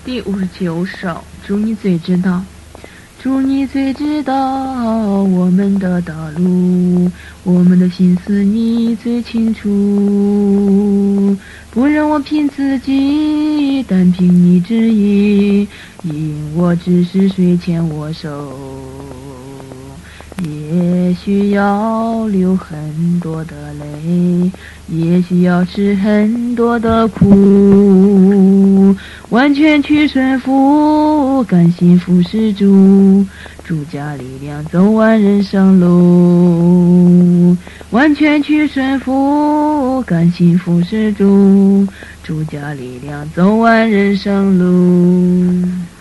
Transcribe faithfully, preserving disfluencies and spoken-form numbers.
第五十九首，主你最知道。主你最知道我们的道路，我们的心思你最清楚。不让我凭自己，但凭你旨意，因我只是水牵我手。也许要流很多的泪，也许要吃很多的苦，完全去顺服，甘心服侍主，主加力量走完人生路。完全去顺服，甘心服侍主，主加力量走完人生路。